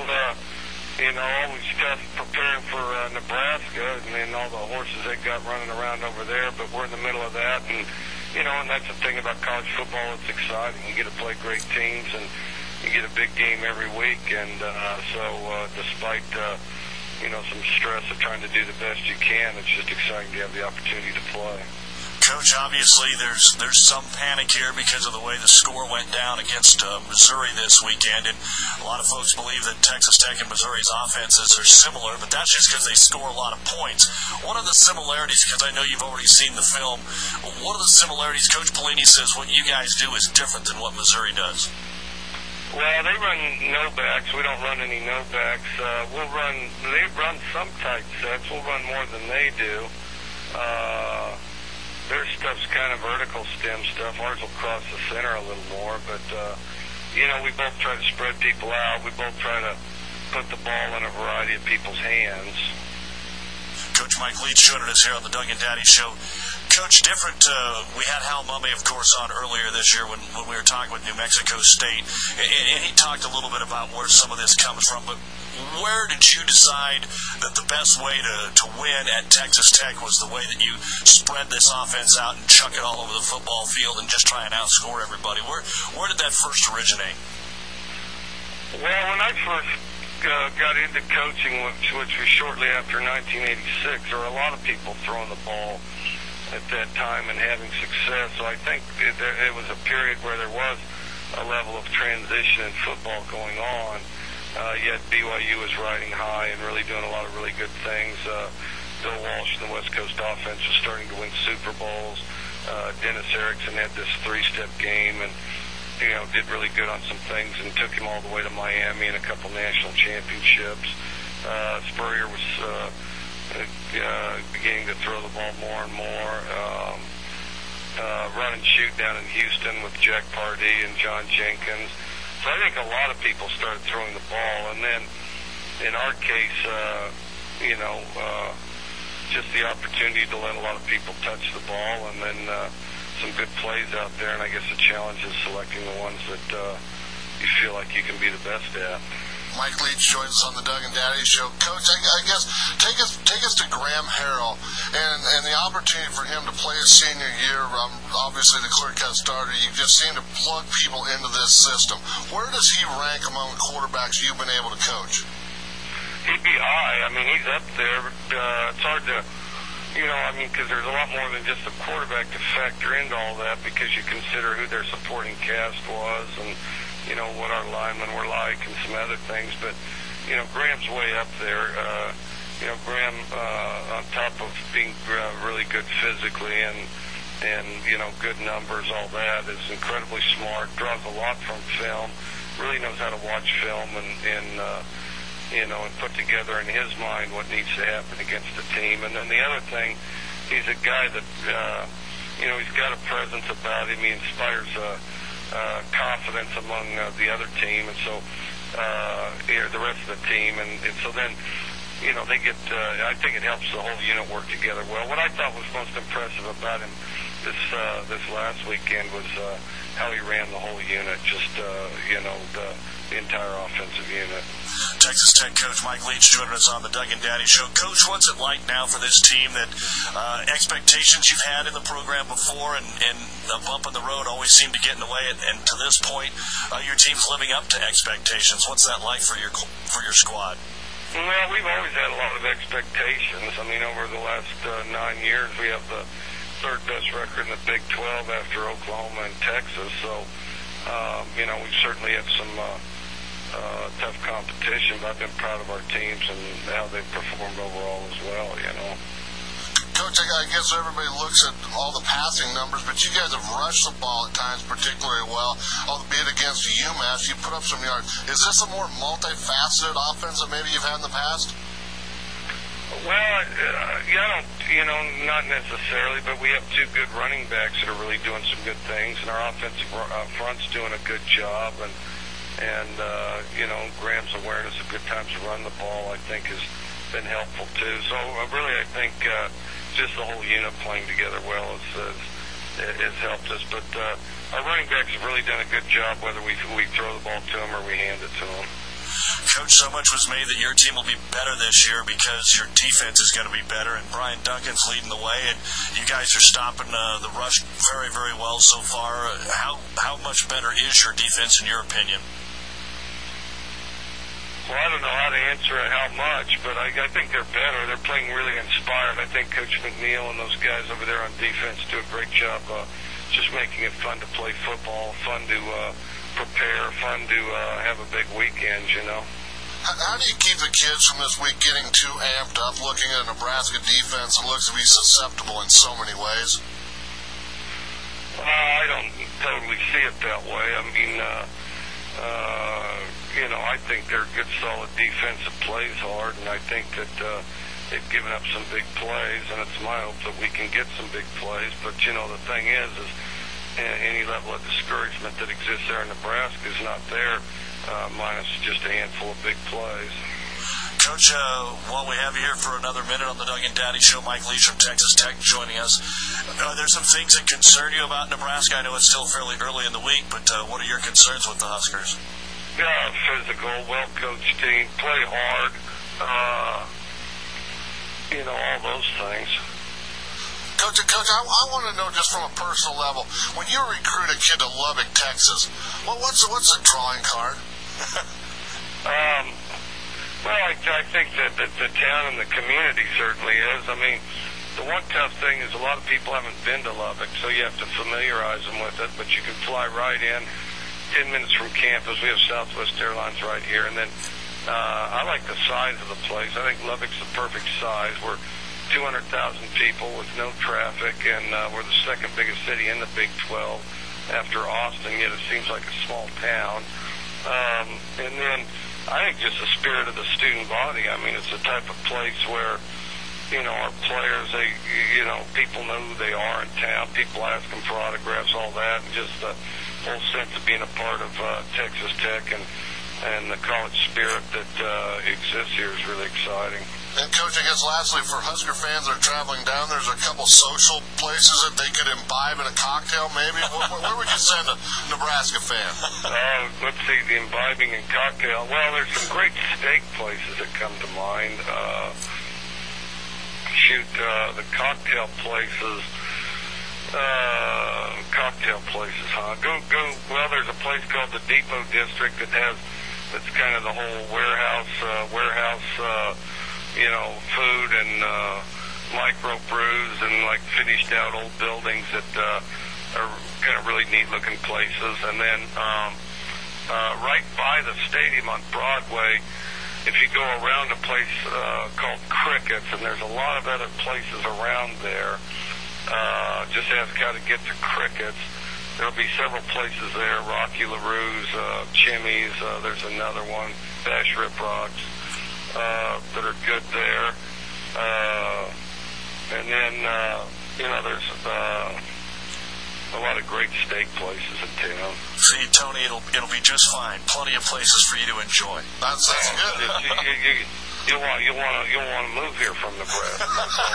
Always tough preparing for Nebraska, and then all the horses they got running around over there. But we're in the middle of that, and and that's the thing about college football. It's exciting. You get to play great teams, and you get a big game every week. And so, despite some stress of trying to do the best you can, it's just exciting to have the opportunity to play. Coach, obviously there's some panic here because of the way the score went down against Missouri this weekend, and a lot of folks believe that Texas Tech and Missouri's offenses are similar, but that's just because they score a lot of points. What are the similarities, because I know you've already seen the film, what are the similarities? Coach Pelini says what you guys do is different than what Missouri does. Well, they run no-backs. We don't run any no-backs. They run some tight sets. We'll run more than they do. Their stuff's kind of vertical stem stuff. Ours will cross the center a little more, but, we both try to spread people out. We both try to put the ball in a variety of people's hands. Coach Mike Leach joining us here on the Doug and Daddy Show. Coach, different. We had Hal Mumme, of course, on earlier this year when we were talking with New Mexico State, and he talked a little bit about where some of this comes from. But where did you decide that the best way to win at Texas Tech was the way that you spread this offense out and chuck it all over the football field and just try and outscore everybody? Where did that first originate? Well, when I first got into coaching, which was shortly after 1986, there were a lot of people throwing the ball at that time and having success. So I think it was a period where there was a level of transition in football going on. Yet BYU was riding high and really doing a lot of really good things. Bill Walsh and the West Coast offense was starting to win Super Bowls. Dennis Erickson had this three-step game and did really good on some things and took him all the way to Miami and a couple national championships. Spurrier was beginning to throw the ball more and more. Run and shoot down in Houston with Jack Pardee and John Jenkins. So I think a lot of people started throwing the ball, and then in our case, just the opportunity to let a lot of people touch the ball, and then some good plays out there. And I guess the challenge is selecting the ones that you feel like you can be the best at. Mike Leach joins us on the Doug and Daddy Show. Coach, I guess take us to Graham Harrell and the opportunity for him to play his senior year. Obviously, the clear-cut starter. You just seem to plug people into this system. Where does he rank among the quarterbacks you've been able to coach? He'd be high. I mean, he's up there. But, it's hard to, because there's a lot more than just the quarterback to factor into all that, because you consider who their supporting cast was and what our linemen were like and some other things. But, Graham's way up there. Graham, on top of being really good physically and good numbers, all that, is incredibly smart, draws a lot from film, really knows how to watch film and put together in his mind what needs to happen against the team. And then the other thing, he's a guy that, he's got a presence about him. He inspires confidence among the other team, and so the rest of the team, and so then they get. I think it helps the whole unit work together well. What I thought was most impressive about him this last weekend was how he ran the whole unit, just the entire offensive unit. Texas Tech coach Mike Leach joining us on the Doug and Daddy Show. Coach, what's it like now for this team that expectations you've had in the program before and a bump in the road always seem to get in the way, and to this point, your team's living up to expectations? What's that like for your squad? Well, we've always had a lot of expectations. I mean, over the last 9 years, we have the third best record in the Big 12 after Oklahoma and Texas. So, we've certainly had some tough competition, but I've been proud of our teams and how they've performed overall as well, Coach, I guess everybody looks at all the passing numbers, but you guys have rushed the ball at times particularly well, albeit against UMass. You put up some yards. Is this a more multifaceted offense than maybe you've had in the past? Well, not necessarily, but we have two good running backs that are really doing some good things, and our offensive front's doing a good job, and Graham's awareness of good times to run the ball, I think, has been helpful too. So really, I think just the whole unit playing together well has helped us. But our running backs have really done a good job, whether we throw the ball to them or we hand it to them. Coach, so much was made that your team will be better this year because your defense is going to be better, and Brian Duncan's leading the way, and you guys are stopping the rush very, very well so far. How much better is your defense in your opinion? Well, I don't know how to answer it, how much, but I think they're better. They're playing really inspired. I think Coach McNeil and those guys over there on defense do a great job just making it fun to play football, fun to prepare, fun to have a big weekend, How do you keep the kids from this week getting too amped up, looking at a Nebraska defense that looks to be susceptible in so many ways? I don't totally see it that way. I mean, I think they're a good, solid defense that plays hard, and I think that they've given up some big plays, and it's my hope that we can get some big plays. But, the thing is any level of discouragement that exists there in Nebraska is not there, minus just a handful of big plays. Coach, while we have you here for another minute on the Doug and Daddy Show, Mike Leach from Texas Tech joining us. Are there some things that concern you about Nebraska? I know it's still fairly early in the week, but what are your concerns with the Huskers? Yeah, physical, well-coached team, play hard, all those things. Coach, I want to know just from a personal level, when you recruit a kid to Lubbock, Texas, what's the drawing card? Well, I think that the town and the community certainly is. I mean, the one tough thing is a lot of people haven't been to Lubbock, so you have to familiarize them with it, but you can fly right in, 10 minutes from campus. We have Southwest Airlines right here, and then I like the size of the place. I think Lubbock's the perfect size. We're 200,000 people with no traffic, and we're the second biggest city in the Big 12 after Austin, yet it seems like a small town. And then I think just the spirit of the student body. I mean, it's the type of place where, our players, people know who they are in town. People ask them for autographs, all that, and just the whole sense of being a part of Texas Tech and the college spirit that exists here is really exciting. And, Coach, I guess lastly, for Husker fans that are traveling down, there's a couple social places that they could imbibe in a cocktail, maybe. Where would you send a Nebraska fan? Let's see, the imbibing and cocktail. Well, there's some great steak places that come to mind. The cocktail places. Well, there's a place called the Depot District that's kind of the whole warehouse, food and micro brews and like finished out old buildings that are kind of really neat looking places. And then right by the stadium on Broadway, if you go around a place called Crickets, and there's a lot of other places around there, just ask how to get to Crickets. There'll be several places there, Rocky LaRue's, Chimmy's, there's another one, Bash Rip Rocks, that are good there. And then, there's a lot of great steak places in town. See, Tony, it'll be just fine. Plenty of places for you to enjoy. That's good. You'll want to move here from Nebraska.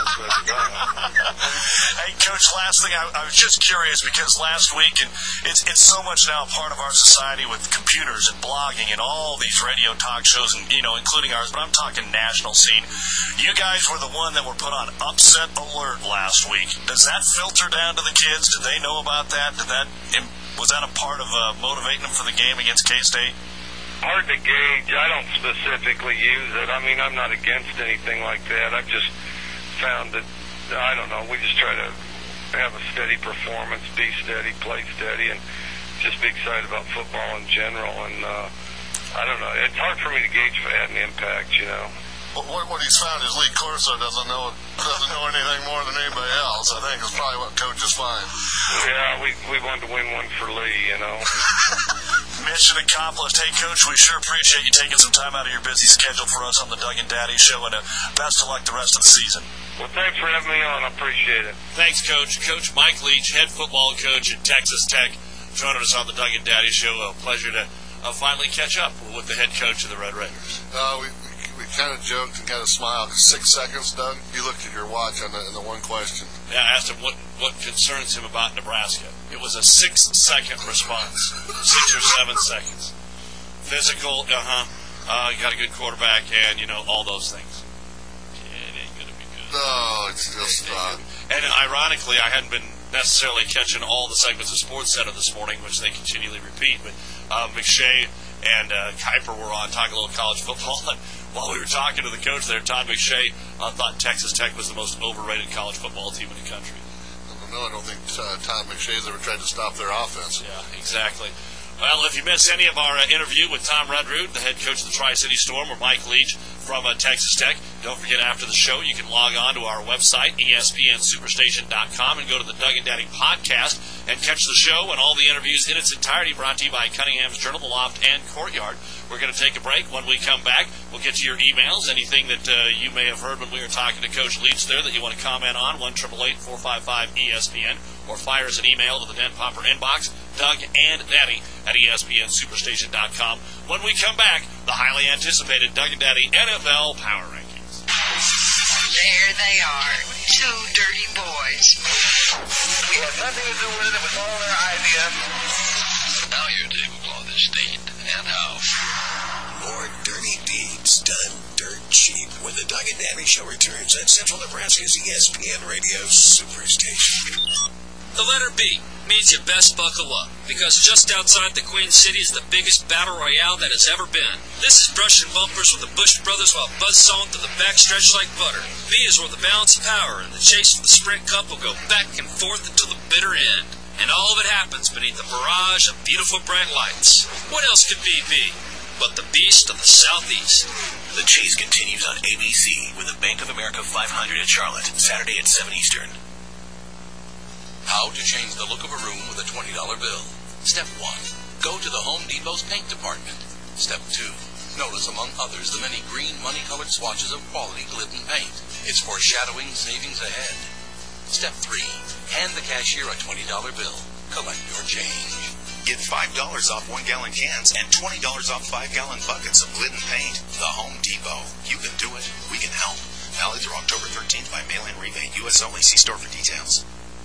Hey, Coach, last thing, I was just curious because last week, and it's so much now a part of our society with computers and blogging and all these radio talk shows, and including ours, but I'm talking national scene. You guys were the one that were put on upset alert last week. Does that filter down to the kids? Did they know about that? Was that a part of motivating them for the game against K-State? Hard to gauge. I don't specifically use it. I mean, I'm not against anything like that. I've just found that, we just try to have a steady performance, be steady, play steady, and just be excited about football in general. And I don't know. It's hard for me to gauge if it had an impact, What he's found is Lee Corso doesn't know anything more than anybody else. I think is probably what coaches find. Yeah, we wanted to win one for Lee, Mission accomplished. Hey, Coach, we sure appreciate you taking some time out of your busy schedule for us on the Doug and Daddy Show, and best of luck the rest of the season. Well, thanks for having me on. I appreciate it. Thanks, Coach. Coach Mike Leach, head football coach at Texas Tech, joining us on the Doug and Daddy Show. A pleasure to finally catch up with the head coach of the Red Raiders. We kind of joked and kind of smiled. 6 seconds, Doug. You looked at your watch on the one question. Yeah, I asked him what concerns him about Nebraska. It was a 6-second response. 6 or 7 seconds. Physical, you got a good quarterback, and all those things. It ain't gonna be good. No, it's just not. And ironically, I hadn't been necessarily catching all the segments of Sports Center this morning, which they continually repeat. But McShay and Kuiper were on talking a little college football. And while we were talking to the coach there, Todd McShay thought Texas Tech was the most overrated college football team in the country. No, I don't think Todd McShay's ever tried to stop their offense. Yeah, exactly. Well, if you missed any of our interview with Tom Redroot, the head coach of the Tri-City Storm, or Mike Leach from Texas Tech, don't forget after the show you can log on to our website, ESPNSuperstation.com, and go to the Doug and Daddy podcast and catch the show and all the interviews in its entirety, brought to you by Cunningham's Journal, The Loft, and Courtyard. We're going to take a break. When we come back, we'll get to your emails, anything that you may have heard when we were talking to Coach Leach there that you want to comment on, 1-888-455-ESPN, or fire us an email to the Den Popper inbox, Doug and Daddy at ESPNSuperstation.com. When we come back, the highly anticipated Doug and Daddy NFL Power Rankings. There they are, two dirty boys. We had nothing to do with it. It was all their idea. Now you're the people of the state and house. More dirty deeds done dirt cheap when the Doug and Daddy Show returns on Central Nebraska's ESPN Radio Superstation. The letter B means you best buckle up, because just outside the Queen City is the biggest battle royale that has ever been. This is brushing bumpers with the Bush brothers while buzzsawing through the backstretch like butter. B is where the balance of power and the chase for the Sprint Cup will go back and forth until the bitter end. And all of it happens beneath a barrage of beautiful bright lights. What else could be B but the beast of the Southeast? The chase continues on ABC with the Bank of America 500 at Charlotte, Saturday at 7 Eastern. How to change the look of a room with a $20 bill. Step 1. Go to the Home Depot's paint department. Step 2. Notice, among others, the many green, money-colored swatches of quality Glidden paint. It's foreshadowing savings ahead. Step 3. Hand the cashier a $20 bill. Collect your change. Get $5 off 1-gallon cans and $20 off 5-gallon buckets of Glidden paint. The Home Depot. You can do it. We can help. Valid through October 13th by mail-in rebate. U.S. only. See store for details.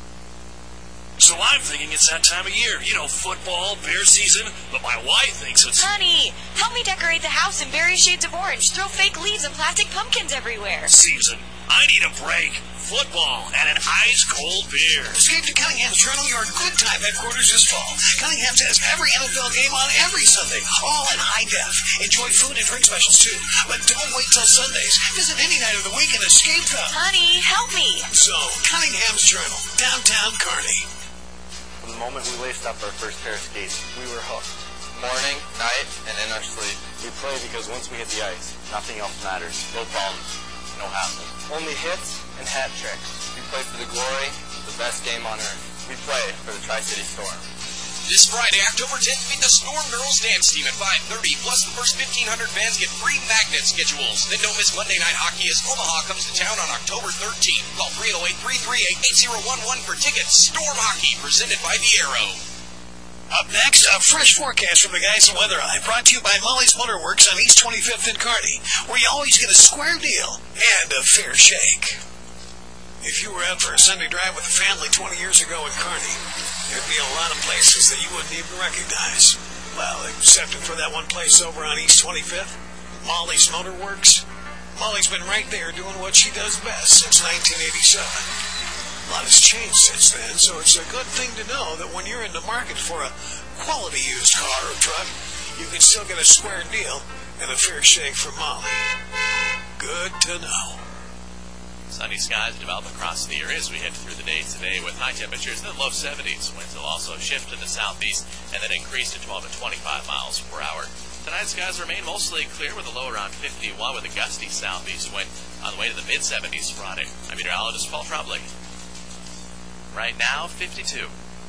So I'm thinking it's that time of year. You know, football, bear season. But my wife thinks it's... Honey, help me decorate the house in various shades of orange. Throw fake leaves and plastic pumpkins everywhere. Season. I need a break. Football and an ice-cold beer. Escape to Cunningham's Journal, your good time headquarters this fall. Cunningham's has every NFL game on every Sunday, all in high def. Enjoy food and drink specials, too. But don't wait till Sundays. Visit any night of the week and escape to... Honey, help me. So, Cunningham's Journal, downtown Kearney. From the moment we laced up our first pair of skates, we were hooked. Morning, night, and in our sleep. We play because once we hit the ice, nothing else matters. No problems, no hassle. Only hits and hat tricks. We play for the glory of the best game on earth. We play for the Tri-City Storm. This Friday, October 10th, meet the Storm Girls Dance Team at 5:30. Plus, the first 1,500 fans get free magnet schedules. Then don't miss Monday Night Hockey as Omaha comes to town on October 13th. Call 308-338-8011 for tickets. Storm Hockey, presented by the Arrow. Up next, a fresh forecast from the guys at Weather Eye, brought to you by Molly's Motorworks on East 25th in Kearney, where you always get a square deal and a fair shake. If you were out for a Sunday drive with the family 20 years ago in Kearney, there'd be a lot of places that you wouldn't even recognize. Well, except for that one place over on East 25th, Molly's Motorworks. Molly's been right there doing what she does best since 1987. A lot has changed since then, so it's a good thing to know that when you're in the market for a quality used car or truck, you can still get a square deal and a fair shake from Molly. Good to know. Sunny skies develop across the area as we head through the day today with high temperatures in the low 70s. Winds will also shift to the southeast and then increase to 12 to 25 miles per hour. Tonight, skies remain mostly clear with a low around 51 with a gusty southeast wind on the way to the mid-70s Friday. I'm meteorologist Paul Trubling. Right now, 52.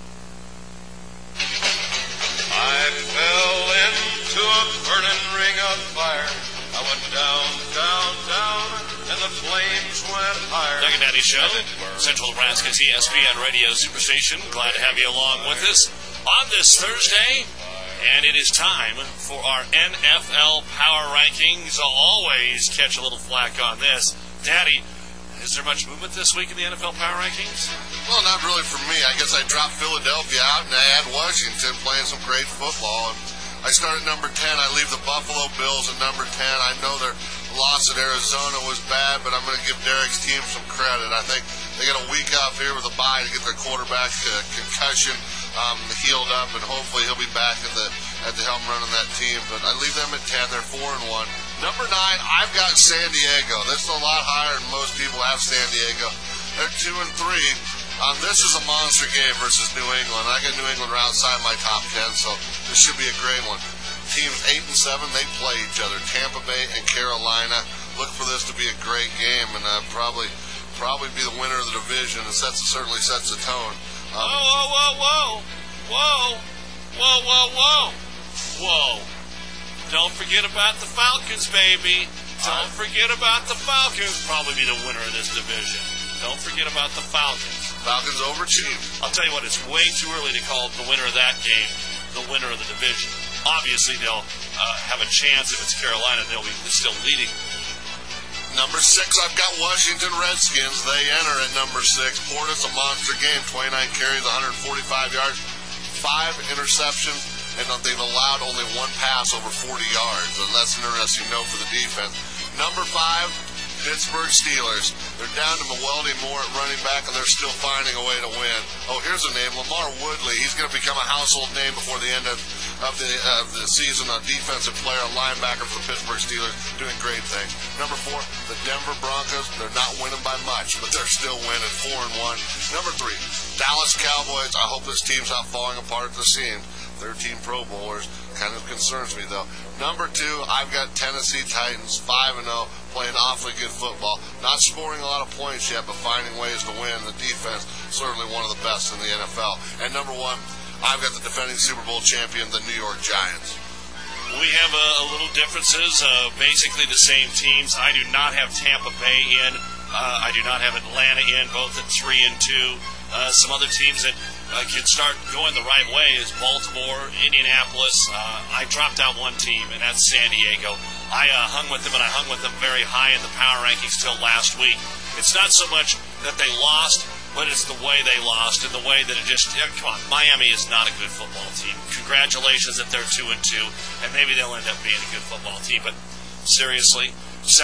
I fell into a burning ring of fire. I went down, down, down, and the flames went higher. Doug and Daddy Show, Central Nebraska's ESPN Radio Superstation. Glad to have you along with us on this Thursday. And it is time for our NFL Power Rankings. I'll always catch a little flack on this. Daddy, is there much movement this week in the NFL Power Rankings? Well, not really for me. I guess I dropped Philadelphia out and I had Washington playing some great football. And I start at number 10. I leave the Buffalo Bills at number 10. I know their loss at Arizona was bad, but I'm going to give Derek's team some credit. I think they got a week off here with a bye to get their quarterback concussion healed up, and hopefully he'll be back at the helm running that team. But I leave them at 10. They're 4-1. Number 9, I've got San Diego. This is a lot higher than most people have San Diego. They're 2-3. This is a monster game versus New England. I got New England outside my top 10, so this should be a great one. Teams 8-7, they play each other. Tampa Bay and Carolina. Look for this to be a great game, and probably be the winner of the division. It certainly sets the tone. Whoa. Don't forget about the Falcons, baby. Don't forget about the Falcons. Probably be the winner of this division. Don't forget about the Falcons. Falcons overachieved. I'll tell you what, it's way too early to call the winner of that game the winner of the division. Obviously, they'll have a chance if it's Carolina. They'll be still leading. Number 6, I've got Washington Redskins. They enter at number 6. Portis, a monster game. 29 carries, 145 yards, 5 interceptions, and they've allowed only 1 pass over 40 yards. And that's an interesting note for the defense. Number 5, Pittsburgh Steelers. They're down to Mwelde Moore at running back, and they're still finding a way to win. Oh, here's a name, Lamar Woodley. He's going to become a household name before the end of the season. A defensive player, a linebacker for the Pittsburgh Steelers, doing great things. Number 4, the Denver Broncos. They're not winning by much, but they're still winning, 4-1. Number 3, Dallas Cowboys. I hope this team's not falling apart at the seams. 13 Pro Bowlers. Kind of concerns me, though. Number 2, I've got Tennessee Titans, 5-0, playing awfully good football. Not scoring a lot of points yet, but finding ways to win. The defense, certainly one of the best in the NFL. And number 1, I've got the defending Super Bowl champion, the New York Giants. We have a little differences, basically the same teams. I do not have Tampa Bay in. I do not have Atlanta in, both at 3-2. Some other teams that can start going the right way is Baltimore, Indianapolis. I dropped out one team, and that's San Diego. I hung with them, and I hung with them very high in the power rankings till last week. It's not so much that they lost, but it's the way they lost and the way that it just... come on, Miami is not a good football team. Congratulations that they're 2-2, and maybe they'll end up being a good football team. But seriously,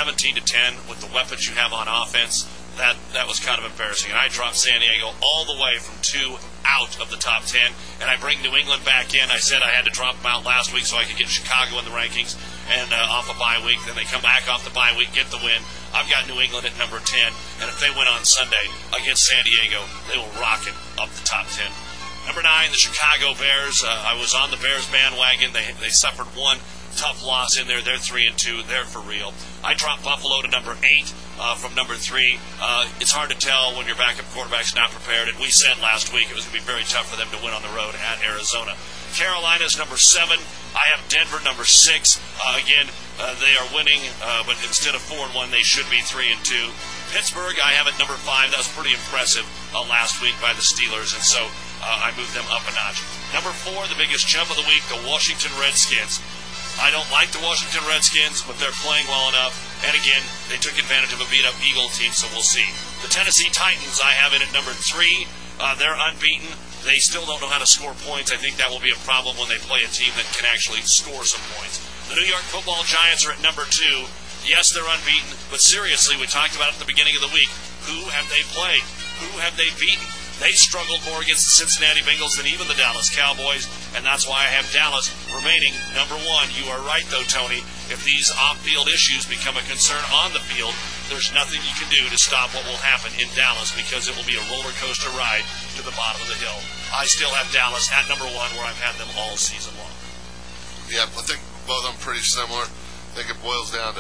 17-10 with the weapons you have on offense, that was kind of embarrassing. And I dropped San Diego all the way from 2 out of the top 10, and I bring New England back in. I said I had to drop them out last week so I could get Chicago in the rankings and off a bye week. Then they come back off the bye week, get the win. I've got New England at number 10, and if they win on Sunday against San Diego, they will rocket up the top 10. Number 9, the Chicago Bears. I was on the Bears bandwagon. They suffered one tough loss in there. They're 3-2. They're for real. I dropped Buffalo to number 8 from number 3. It's hard to tell when your backup quarterback's not prepared, and we said last week it was going to be very tough for them to win on the road at Arizona. Carolina's number 7. I have Denver number 6. Again, they are winning, but instead of 4-1, they should be 3-2. Pittsburgh, I have at number 5. That was pretty impressive last week by the Steelers, and so I moved them up a notch. Number 4, the biggest jump of the week, the Washington Redskins. I don't like the Washington Redskins, but they're playing well enough. And again, they took advantage of a beat-up Eagle team, so we'll see. The Tennessee Titans, I have it at number 3. They're unbeaten. They still don't know how to score points. I think that will be a problem when they play a team that can actually score some points. The New York Football Giants are at number 2. Yes, they're unbeaten, but seriously, we talked about it at the beginning of the week. Who have they played? Who have they beaten? They struggled more against the Cincinnati Bengals than even the Dallas Cowboys, and that's why I have Dallas remaining number 1. You are right, though, Tony. If these off-field issues become a concern on the field, there's nothing you can do to stop what will happen in Dallas because it will be a roller coaster ride to the bottom of the hill. I still have Dallas at number 1 where I've had them all season long. Yeah, I think both of them pretty similar. I think it boils down to,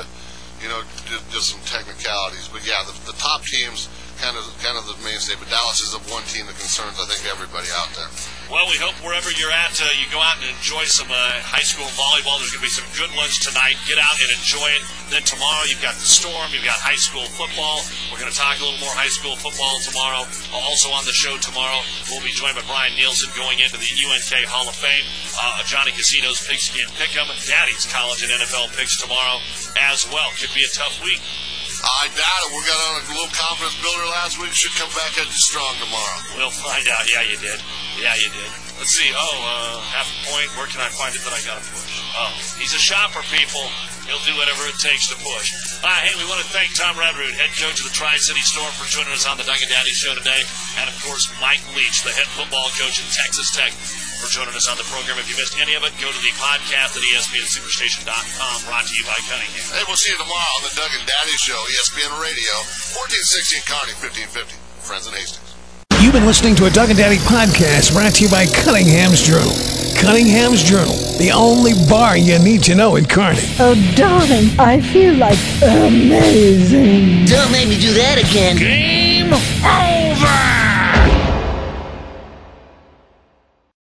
just some technicalities. But yeah, the top teams kind of the mainstay, but Dallas is the one team that concerns, I think, everybody out there. Well, we hope wherever you're at, you go out and enjoy some high school volleyball. There's going to be some good ones tonight. Get out and enjoy it. Then tomorrow, you've got the Storm. You've got high school football. We're going to talk a little more high school football tomorrow. Also on the show tomorrow, we'll be joined by Brian Nielsen going into the UNK Hall of Fame. Johnny Casino's Pigskin Pick'em. Daddy's college and NFL picks tomorrow as well. Could be a tough week. I doubt it. We got on a little confidence builder last week. Should come back at you strong tomorrow. We'll find out. Yeah, you did. Let's see. Half a point. Where can I find it that I got to push? Oh, he's a shopper, people. He'll do whatever it takes to push. Hey, we want to thank Tom Redroot, head coach of the Tri-City Storm, for joining us on the Doug and Daddy Show today. And, of course, Mike Leach, the head football coach at Texas Tech, for joining us on the program. If you missed any of it, go to the podcast at ESPNSuperstation.com, brought to you by Cunningham. Hey, we'll see you tomorrow on the Doug and Daddy Show, ESPN Radio, 1416 Kearney, 1550. Friends in Hastings. You've been listening to a Doug and Daddy podcast brought to you by Cunningham's Journal. Cunningham's Journal, the only bar you need to know in Kearney. Oh, darling, I feel like amazing. Don't make me do that again.